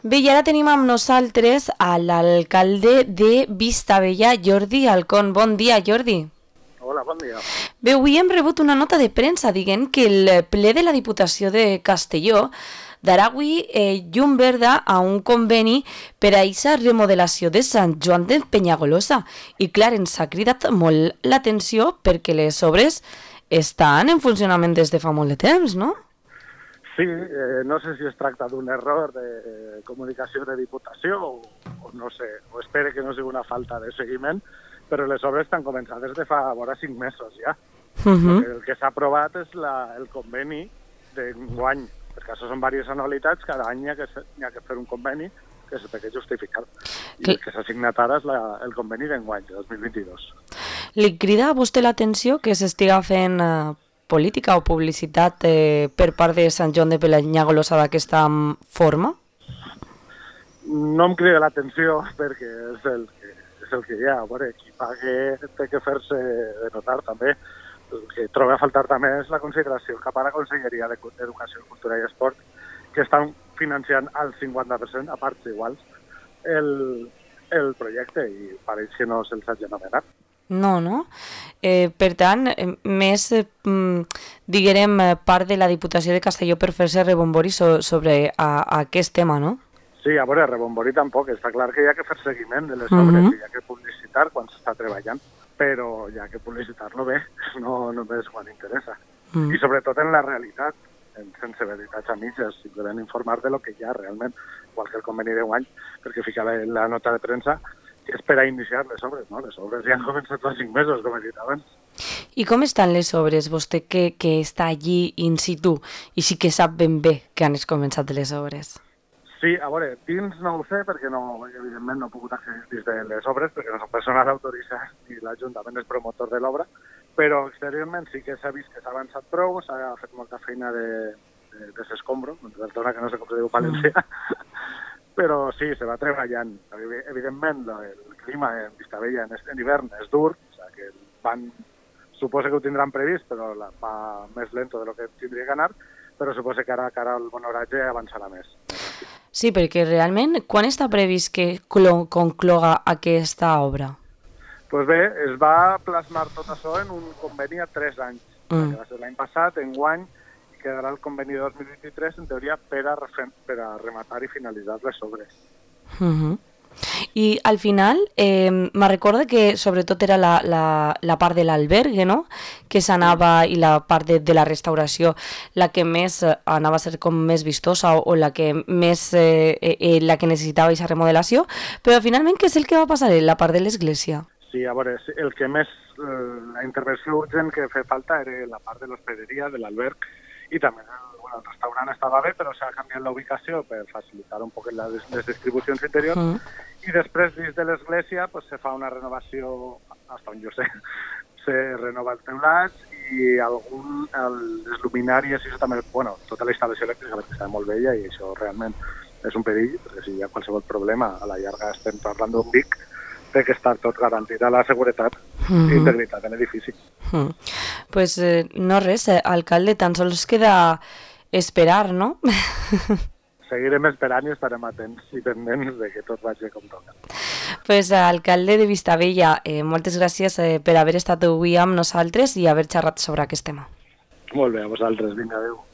Bé, i ara tenim amb nosaltres a l'alcalde de Vistabella, Jordi Alcón. Bon dia, Jordi. Hola, bon dia. Bé, avui hem rebut una nota de premsa dient que el ple de la Diputació de Castelló darà avui llum verda a un conveni per a aquesta remodelació de Sant Joan de Penyagolosa. I clar, ens ha cridat molt l'atenció perquè les obres estan en funcionament des de fa molt de temps, no? Sí, no sé si es tracta d'un error de comunicació de Diputació o no sé, o espero que no sigui una falta de seguiment, però les obres estan començades de fa vora 5 mesos ja. El que s'ha aprovat és el conveni d'enguany, perquè això són diverses anualitats, cada any hi ha que fer un conveni que s'ha de justificar. I el que s'ha signat ara és el conveni d'enguany, de 2022. Li crida a vostè l'atenció que s'estiga fent política o publicitat per part de Sant Joan de Penyagolosa d'aquesta forma? No em crida l'atenció perquè és el que hi ha. A veure, qui paga té que fer-se de notar també. El que trobo a faltar també és la consideració cap a la Conselleria d'Educació, Cultura i Esport, que estan financiant al 50% a parts iguals el projecte i pareix que no se'ls hagi anomenat. No? Per tant, més, diguem, part de la Diputació de Castelló per fer-se rebombori sobre aquest tema, no? Sí, a veure, rebombori tampoc. Està clar que hi ha que fer seguiment de les obres i hi ha que publicitar quan s'està treballant, però hi ha que publicitar-lo bé, no només quan interessa. I sobretot en la realitat, sense veritats a mitges, simplement informar de lo que hi ha realment, igual que el conveni d'1 any, perquè ficava la nota de premsa que és per a iniciar les obres, no? Les obres ja han començat fa 5 mesos, com he dit abans. I com estan les obres, vostè que està allí in situ i sí que sap ben bé que han començat les obres? Sí, a veure, dins no ho sé perquè evidentment no he pogut accedir dins de les obres perquè no són persones autoritzades i l'Ajuntament és promotor de l'obra, però exteriorment sí que s'ha vist que s'ha avançat prou, s'ha fet molta feina de desescombro, perdona que no sé com se diu valencià, però sí, se va treballant. Evidentment, el clima en Vistabella en hivern és dur, o sigui que suposa que ho tindran previst, però va més lento de lo que tindria que anar, però suposa que ara el bon oratge avançarà més. Sí, perquè realment, quan està previst que concloga aquesta obra? Doncs bé, es va plasmar tot això en un conveni a 3 anys, que va ser l'any passat, enguany, quedarà el conveni de 2023, en teoria, per a rematar i finalitzar les obres. I al final, me recorda que sobretot era la part de l'albergue, no?, que s'anava, i la part de la restauració, la que més anava a ser com més vistosa o la que més la que necessitava aquesta remodelació, però finalment què és el que va passar en la part de l'església? Sí, a veure, el que més, la intervenció urgent que feia falta era la part de l'hospederia, de l'alberg, i també el restaurant estava bé, però s'ha canviat la ubicació per facilitar un poc les distribucions interiors. I després, dins de l'església, se fa una renovació, fins on jo sé, se renova els teulats i les luminàries, i això també, tota la instal·lació elèctrica, perquè està molt vella i això realment és un perill, perquè si hi ha qualsevol problema, a la llarga estem parlant d'un Vic, té que estar tot garantit a la seguretat i integritat en l'edifici. Pues no res, alcalde, tan sols queda esperar, no? Seguirem esperant i estarem atents i pendents de que tot vagi com toca. Pues alcalde de Vistabella, moltes gràcies per haver estat avui amb nosaltres i haver xerrat sobre aquest tema. Molt bé, a vosaltres, vinga, adéu.